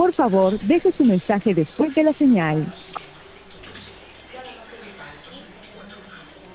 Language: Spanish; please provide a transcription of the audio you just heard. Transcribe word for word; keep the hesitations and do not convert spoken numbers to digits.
Por favor, deje su mensaje después de la señal.